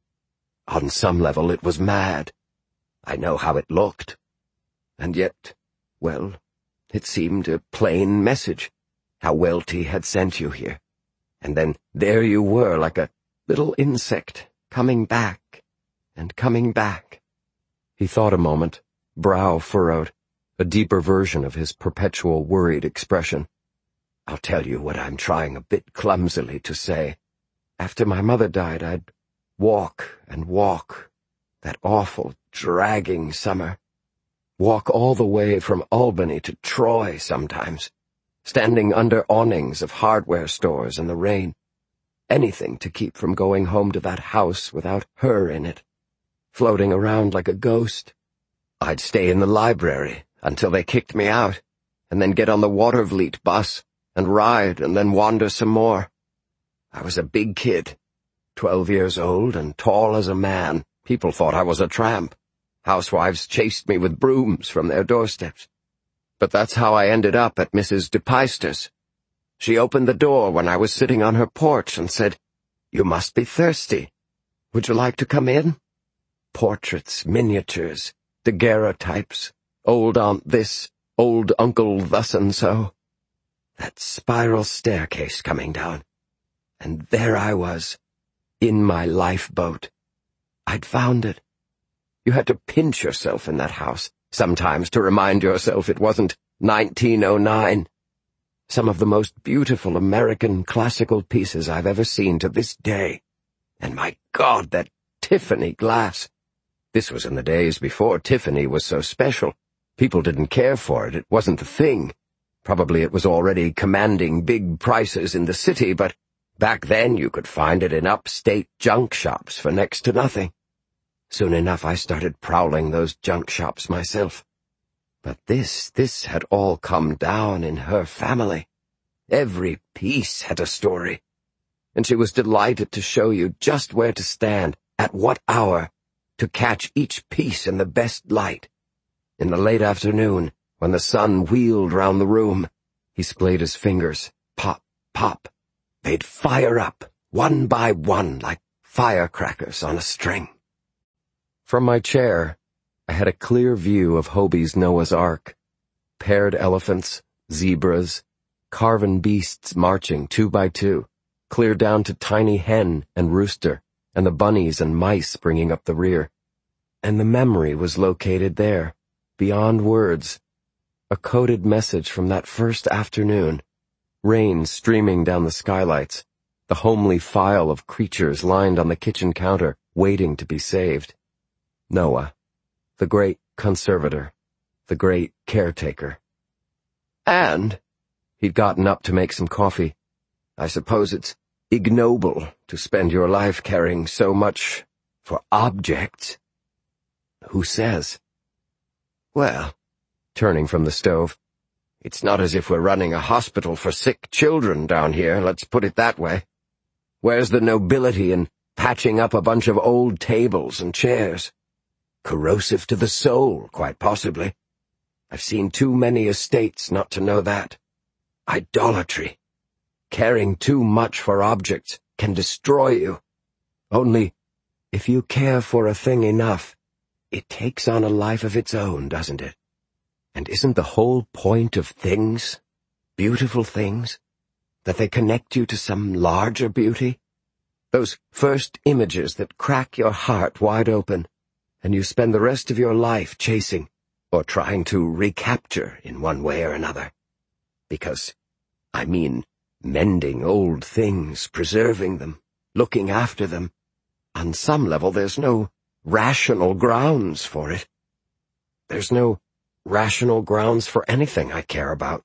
On some level it was mad. I know how it looked. And yet, well, it seemed a plain message, how Welty had sent you here. And then there you were like a little insect, coming back and coming back. He thought a moment, brow furrowed, a deeper version of his perpetual worried expression. I'll tell you what I'm trying a bit clumsily to say. After my mother died, I'd walk and walk, that awful, dragging summer. Walk all the way from Albany to Troy sometimes, standing under awnings of hardware stores in the rain. Anything to keep from going home to that house without her in it, floating around like a ghost. I'd stay in the library until they kicked me out, and then get on the Watervliet bus and ride and then wander some more. I was a big kid, 12 years old and tall as a man. People thought I was a tramp. Housewives chased me with brooms from their doorsteps. But that's how I ended up at Mrs. de Peyster's. She opened the door when I was sitting on her porch and said, "You must be thirsty. Would you like to come in?" Portraits, miniatures, daguerreotypes, old Aunt this, old Uncle thus-and-so. That spiral staircase coming down. And there I was, in my lifeboat. I'd found it. You had to pinch yourself in that house, sometimes to remind yourself it wasn't 1909. Some of the most beautiful American classical pieces I've ever seen to this day. And my God, that Tiffany glass. This was in the days before Tiffany was so special. People didn't care for it. It wasn't the thing. Probably it was already commanding big prices in the city, but back then you could find it in upstate junk shops for next to nothing. Soon enough I started prowling those junk shops myself. But this had all come down in her family. Every piece had a story. And she was delighted to show you just where to stand, at what hour, to catch each piece in the best light. In the late afternoon, when the sun wheeled round the room, he splayed his fingers, pop, pop. They'd fire up, one by one, like firecrackers on a string. From my chair, I had a clear view of Hobie's Noah's Ark. Paired elephants, zebras, carven beasts marching 2 by 2, clear down to tiny hen and rooster, and the bunnies and mice bringing up the rear. And the memory was located there, beyond words. A coded message from that first afternoon. Rain streaming down the skylights, the homely file of creatures lined on the kitchen counter, waiting to be saved. Noah, the great conservator, the great caretaker. And he'd gotten up to make some coffee. I suppose it's ignoble to spend your life caring so much for objects. Who says? Well, turning from the stove, it's not as if we're running a hospital for sick children down here, let's put it that way. Where's the nobility in patching up a bunch of old tables and chairs? Corrosive to the soul, quite possibly. I've seen too many estates not to know that. Idolatry. Caring too much for objects can destroy you. Only, if you care for a thing enough, it takes on a life of its own, doesn't it? And isn't the whole point of things, beautiful things, that they connect you to some larger beauty? Those first images that crack your heart wide open, and you spend the rest of your life chasing, or trying to recapture in one way or another. Because, I mean, mending old things, preserving them, looking after them. On some level there's no rational grounds for it. There's no rational grounds for anything I care about.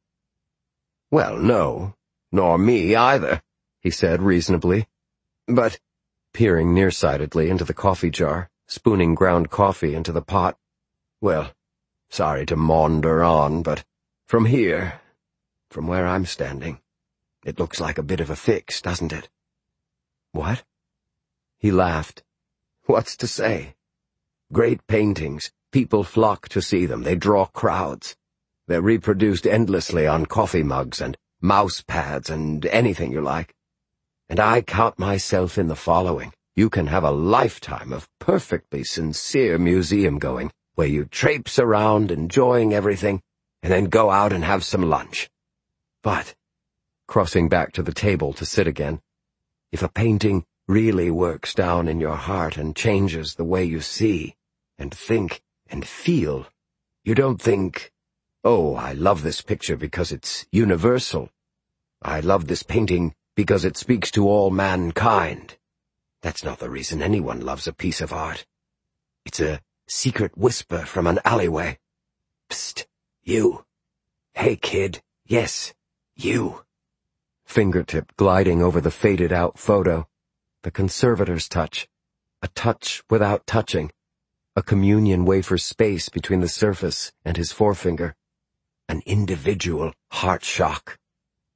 Well, no, nor me either, he said reasonably. But, peering nearsightedly into the coffee jar, spooning ground coffee into the pot, well, sorry to maunder on, but from here, from where I'm standing, it looks like a bit of a fix, doesn't it? What? He laughed. What's to say? Great paintings, people flock to see them, they draw crowds. They're reproduced endlessly on coffee mugs and mouse pads and anything you like. And I count myself in the following. You can have a lifetime of perfectly sincere museum-going, where you traipse around enjoying everything, and then go out and have some lunch. But, crossing back to the table to sit again, if a painting really works down in your heart and changes the way you see, and think, and feel, you don't think, oh, I love this picture because it's universal. I love this painting because it speaks to all mankind. That's not the reason anyone loves a piece of art. It's a secret whisper from an alleyway. Psst, you. Hey, kid. Yes, you. Fingertip gliding over the faded-out photo. The conservator's touch. A touch without touching. A communion wafer space between the surface and his forefinger. An individual heart shock.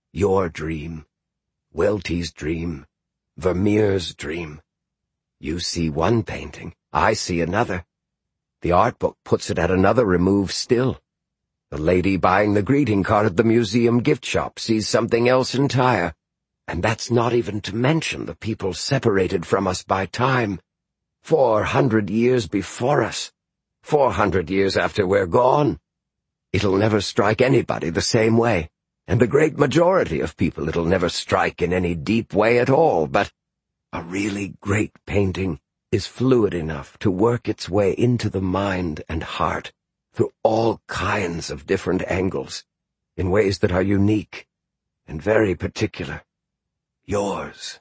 Your dream. Welty's dream. Vermeer's dream. You see one painting, I see another. The art book puts it at another remove still. The lady buying the greeting card at the museum gift shop sees something else entire. And that's not even to mention the people separated from us by time. 400 years before us. 400 years after we're gone. It'll never strike anybody the same way, and the great majority of people it'll never strike in any deep way at all, but a really great painting is fluid enough to work its way into the mind and heart through all kinds of different angles, in ways that are unique and very particular. Yours.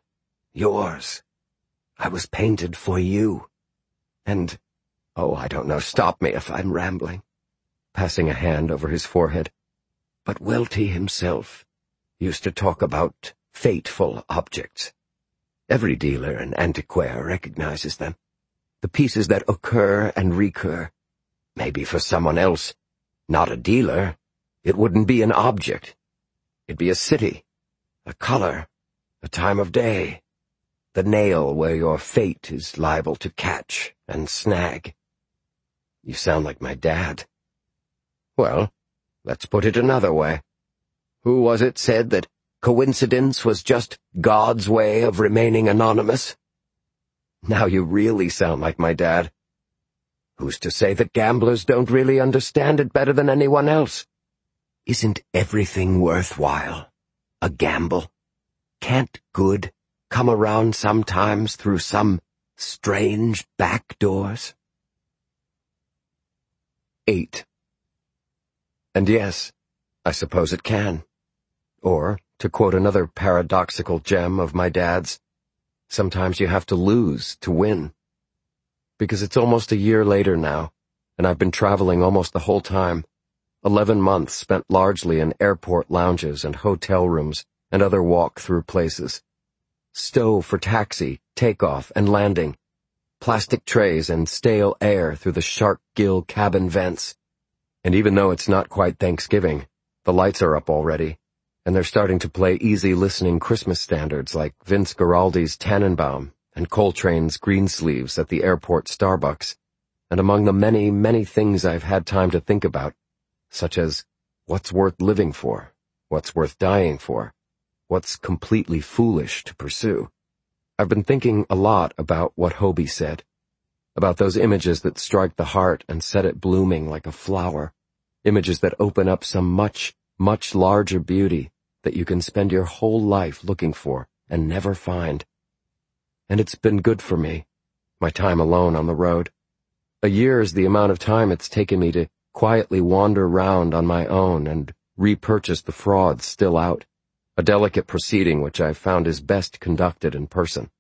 I was painted for you. And, oh, I don't know, stop me if I'm rambling, passing a hand over his forehead. But Welty himself used to talk about fateful objects. Every dealer and antiquaire recognizes them. The pieces that occur and recur. Maybe for someone else, not a dealer, it wouldn't be an object. It'd be a city, a color, a time of day, the nail where your fate is liable to catch and snag. You sound like my dad. Well, let's put it another way. Who was it said that coincidence was just God's way of remaining anonymous? Now you really sound like my dad. Who's to say that gamblers don't really understand it better than anyone else? Isn't everything worthwhile a gamble? Can't good come around sometimes through some strange back doors? 8. And yes, I suppose it can. Or, to quote another paradoxical gem of my dad's, sometimes you have to lose to win. Because it's almost a year later now, and I've been traveling almost the whole time. 11 months spent largely in airport lounges and hotel rooms and other walk-through places. Stow for taxi, takeoff, and landing. Plastic trays and stale air through the shark gill cabin vents. And even though it's not quite Thanksgiving, the lights are up already, and they're starting to play easy-listening Christmas standards like Vince Guaraldi's Tannenbaum and Coltrane's Greensleeves at the airport Starbucks, and among the many, many things I've had time to think about, such as what's worth living for, what's worth dying for, what's completely foolish to pursue. I've been thinking a lot about what Hobie said, about those images that strike the heart and set it blooming like a flower, images that open up some much, much larger beauty that you can spend your whole life looking for and never find. And it's been good for me, my time alone on the road. A year is the amount of time it's taken me to quietly wander round on my own and repurchase the frauds still out, a delicate proceeding which I've found is best conducted in person.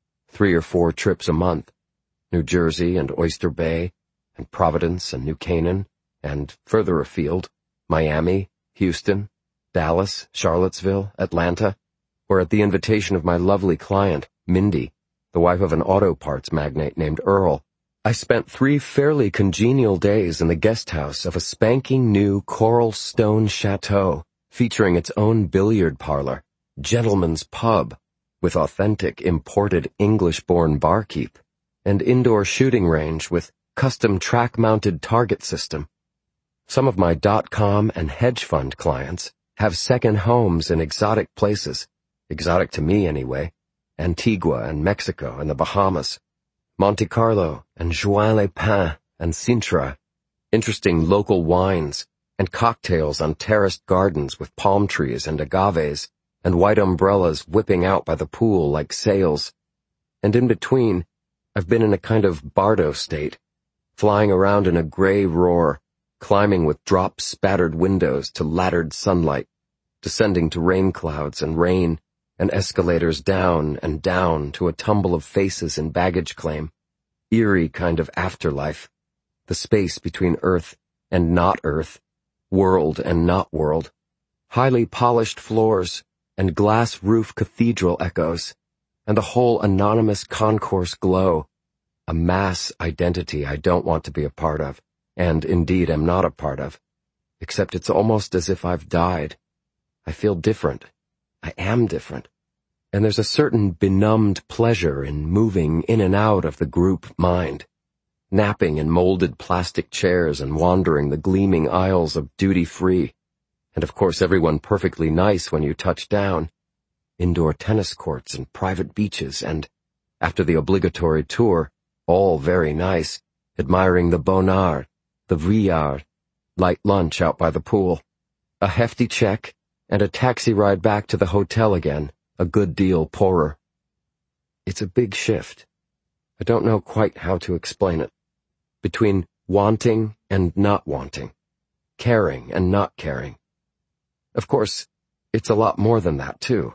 3 or 4 trips a month, New Jersey and Oyster Bay, and Providence and New Canaan, and further afield, Miami, Houston, Dallas, Charlottesville, Atlanta, where at the invitation of my lovely client, Mindy, the wife of an auto parts magnate named Earl, I spent 3 fairly congenial days in the guest house of a spanking new coral stone chateau featuring its own billiard parlor, gentleman's pub, with authentic imported English-born barkeep, and indoor shooting range with custom track-mounted target system. Some of my .com and hedge fund clients have second homes in exotic places, exotic to me anyway, Antigua and Mexico and the Bahamas, Monte Carlo and Juan-les-Pins and Sintra, interesting local wines, and cocktails on terraced gardens with palm trees and agaves, and white umbrellas whipping out by the pool like sails. And in between, I've been in a kind of bardo state, flying around in a gray roar, climbing with drop-spattered windows to laddered sunlight, descending to rain clouds and rain, and escalators down and down to a tumble of faces in baggage claim, eerie kind of afterlife, the space between Earth and not Earth, world and not world, highly polished floors and glass roof cathedral echoes, and the whole anonymous concourse glow, a mass identity I don't want to be a part of, and indeed am not a part of, except it's almost as if I've died. I feel different, I am different. And there's a certain benumbed pleasure in moving in and out of the group mind, napping in molded plastic chairs and wandering the gleaming aisles of duty-free. And of course everyone perfectly nice when you touch down. Indoor tennis courts and private beaches and, after the obligatory tour, all very nice, admiring the Bonnard, the Vuillard, light lunch out by the pool, a hefty check, and a taxi ride back to the hotel again, a good deal poorer. It's a big shift. I don't know quite how to explain it. Between wanting and not wanting, caring and not caring. Of course, it's a lot more than that, too.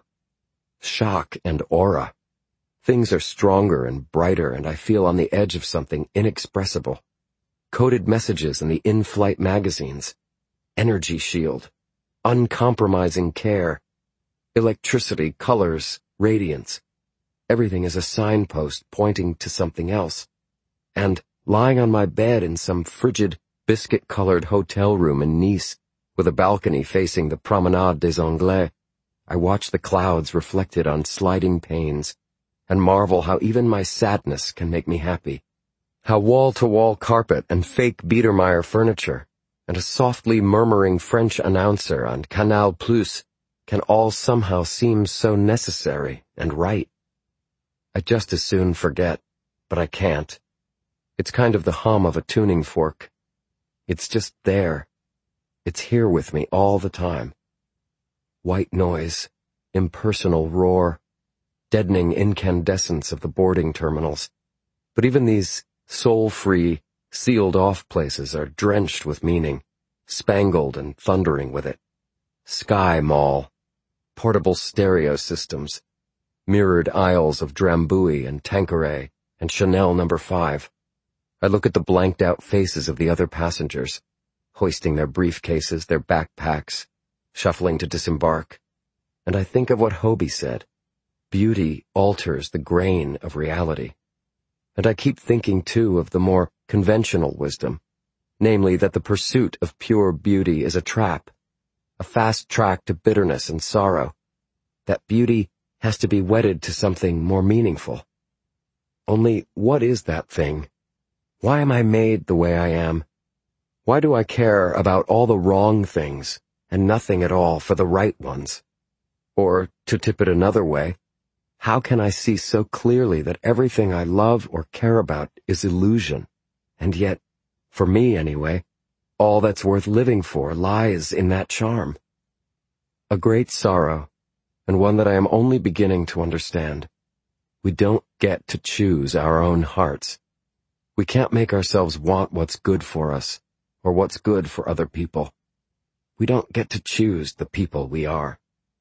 Shock and aura. Things are stronger and brighter, and I feel on the edge of something inexpressible. Coded messages in the in-flight magazines. Energy shield. Uncompromising care. Electricity, colors, radiance. Everything is a signpost pointing to something else. And lying on my bed in some frigid, biscuit-colored hotel room in Nice, with a balcony facing the Promenade des Anglais, I watch the clouds reflected on sliding panes, and marvel how even my sadness can make me happy. How wall-to-wall carpet and fake Biedermeier furniture, and a softly murmuring French announcer on Canal Plus can all somehow seem so necessary and right. I'd just as soon forget, but I can't. It's kind of the hum of a tuning fork. It's just there. It's here with me all the time. White noise, impersonal roar, deadening incandescence of the boarding terminals. But even these soul-free, sealed-off places are drenched with meaning, spangled and thundering with it. Sky Mall, portable stereo systems, mirrored aisles of Drambuie and Tanqueray and Chanel No. 5. I look at the blanked-out faces of the other passengers, hoisting their briefcases, their backpacks, shuffling to disembark, and I think of what Hobie said. Beauty alters the grain of reality. And I keep thinking, too, of the more conventional wisdom, namely that the pursuit of pure beauty is a trap, a fast track to bitterness and sorrow, that beauty has to be wedded to something more meaningful. Only, what is that thing? Why am I made the way I am? Why do I care about all the wrong things and nothing at all for the right ones? Or, to tip it another way, how can I see so clearly that everything I love or care about is illusion, and yet, for me anyway, all that's worth living for lies in that charm? A great sorrow, and one that I am only beginning to understand. We don't get to choose our own hearts. We can't make ourselves want what's good for us, or what's good for other people. We don't get to choose the people we are.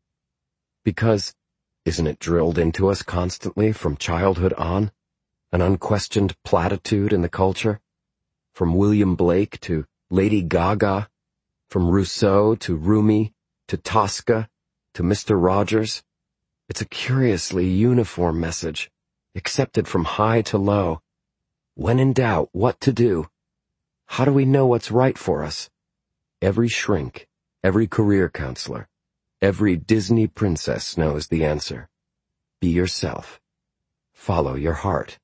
Because, isn't it drilled into us constantly from childhood on? An unquestioned platitude in the culture? From William Blake to Lady Gaga, from Rousseau to Rumi to Tosca to Mr. Rogers. It's a curiously uniform message, accepted from high to low. When in doubt, what to do? How do we know what's right for us? Every shrink, every career counselor, every Disney princess knows the answer. Be yourself. Follow your heart.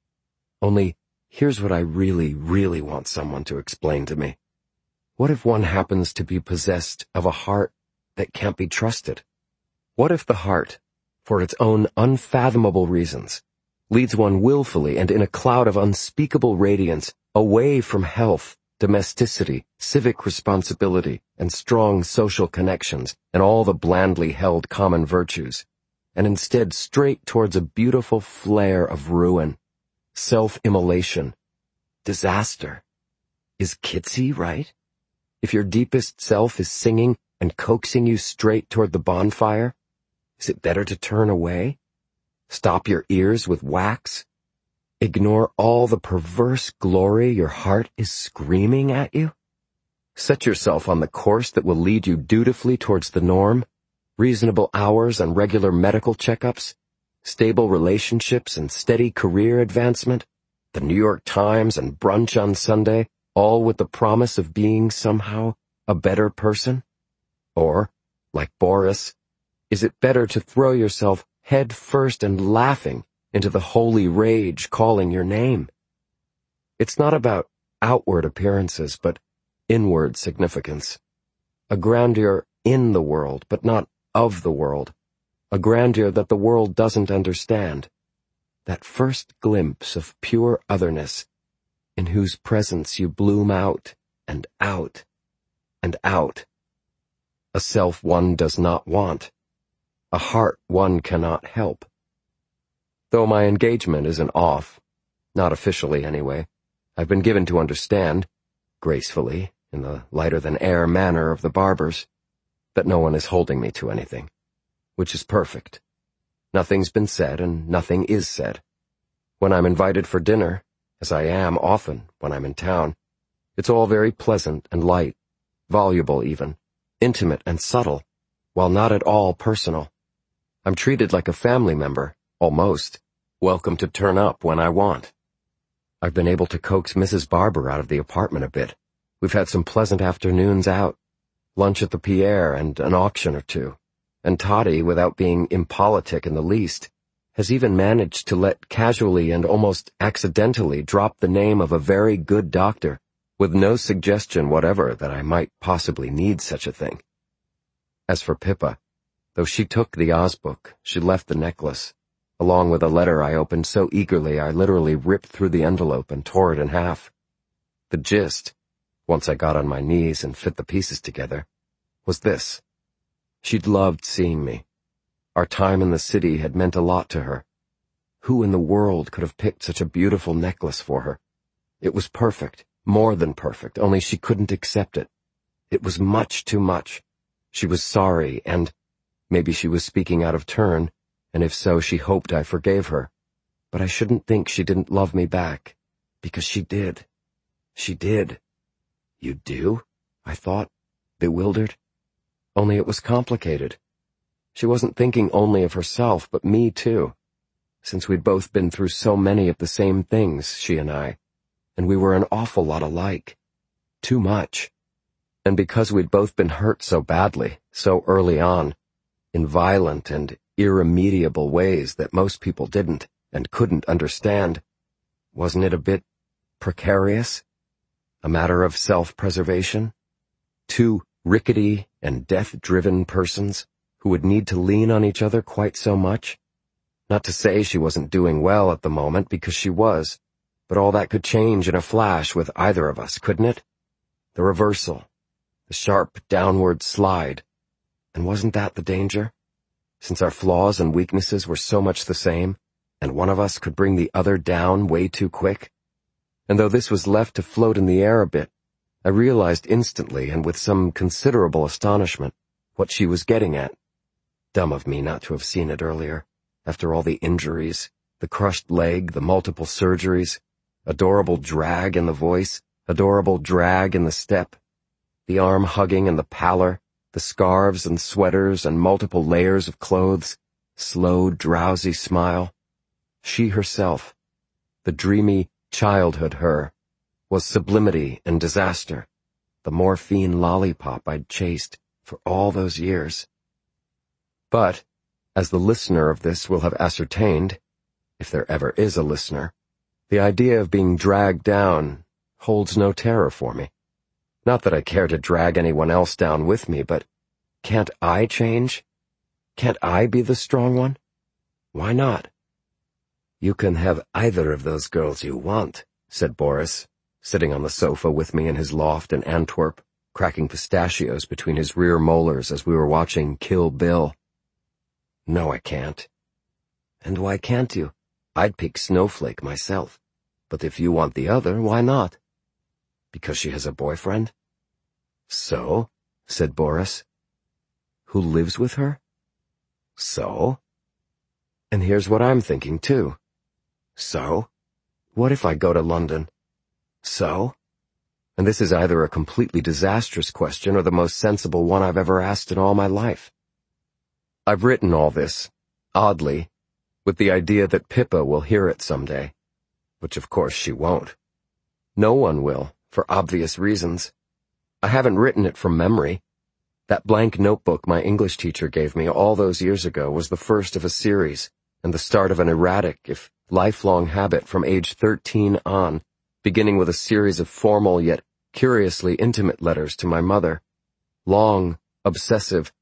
Only, here's what I really, really want someone to explain to me. What if one happens to be possessed of a heart that can't be trusted? What if the heart, for its own unfathomable reasons, leads one willfully and in a cloud of unspeakable radiance away from health, domesticity, civic responsibility, and strong social connections, and all the blandly held common virtues, and instead straight towards a beautiful flare of ruin, self-immolation, disaster? Is Kitsy right? If your deepest self is singing and coaxing you straight toward the bonfire, is it better to turn away? Stop your ears with wax? Ignore all the perverse glory your heart is screaming at you? Set yourself on the course that will lead you dutifully towards the norm, reasonable hours and regular medical checkups, stable relationships and steady career advancement, the New York Times and brunch on Sunday, all with the promise of being somehow a better person? Or, like Boris, Is it better to throw yourself head first and laughing into the holy rage calling your name? It's not about outward appearances, but inward significance. A grandeur in the world, but not of the world. A grandeur that the world doesn't understand. That first glimpse of pure otherness, in whose presence you bloom out and out and out. A self one does not want. A heart one cannot help. Though my engagement isn't off, not officially anyway, I've been given to understand, gracefully, in the lighter-than-air manner of the barbers, that no one is holding me to anything, which is perfect. Nothing's been said and nothing is said. When I'm invited for dinner, as I am often when I'm in town, it's all very pleasant and light, voluble even, intimate and subtle, while not at all personal. I'm treated like a family member, almost, welcome to turn up when I want. I've been able to coax Mrs. Barber out of the apartment a bit. We've had some pleasant afternoons out, lunch at the Pierre and an auction or two, and Toddy, without being impolitic in the least, has even managed to let casually and almost accidentally drop the name of a very good doctor, with no suggestion whatever that I might possibly need such a thing. As for Pippa, though she took the Oz book, she left the necklace, along with a letter I opened so eagerly I literally ripped through the envelope and tore it in half. The gist, once I got on my knees and fit the pieces together, was this. She'd loved seeing me. Our time in the city had meant a lot to her. Who in the world could have picked such a beautiful necklace for her? It was perfect, more than perfect, only she couldn't accept it. It was much too much. She was sorry, and maybe she was speaking out of turn, and if so, she hoped I forgave her. But I shouldn't think she didn't love me back, because she did. She did. You do? I thought, bewildered. Only it was complicated. She wasn't thinking only of herself, but me too, since we'd both been through so many of the same things, she and I, and we were an awful lot alike. Too much. And because we'd both been hurt so badly, so early on, in violent and irremediable ways that most people didn't and couldn't understand, wasn't it a bit precarious? A matter of self-preservation? Two rickety and death-driven persons who would need to lean on each other quite so much? Not to say she wasn't doing well at the moment, because she was, but all that could change in a flash with either of us, couldn't it? The reversal, the sharp downward slide. And wasn't that the danger? Since our flaws and weaknesses were so much the same, and one of us could bring the other down way too quick. And though this was left to float in the air a bit, I realized instantly and with some considerable astonishment what she was getting at. Dumb of me not to have seen it earlier, after all the injuries, the crushed leg, the multiple surgeries, adorable drag in the voice, adorable drag in the step, the arm hugging and the pallor, the scarves and sweaters and multiple layers of clothes, slow, drowsy smile. She herself, the dreamy childhood her, was sublimity and disaster, the morphine lollipop I'd chased for all those years. But, as the listener of this will have ascertained, if there ever is a listener, the idea of being dragged down holds no terror for me. Not that I care to drag anyone else down with me, but can't I change? Can't I be the strong one? Why not? You can have either of those girls you want, said Boris, sitting on the sofa with me in his loft in Antwerp, cracking pistachios between his rear molars as we were watching Kill Bill. No, I can't. And why can't you? I'd pick Snowflake myself. But if you want the other, why not? Because she has a boyfriend? So, said Boris. Who lives with her? So? And here's what I'm thinking, too. So? What if I go to London? So? And this is either a completely disastrous question or the most sensible one I've ever asked in all my life. I've written all this, oddly, with the idea that Pippa will hear it someday, which of course she won't. No one will, for obvious reasons. I haven't written it from memory. That blank notebook my English teacher gave me all those years ago was the first of a series, and the start of an erratic, if lifelong habit from age 13 on, beginning with a series of formal yet curiously intimate letters to my mother. Long, obsessive,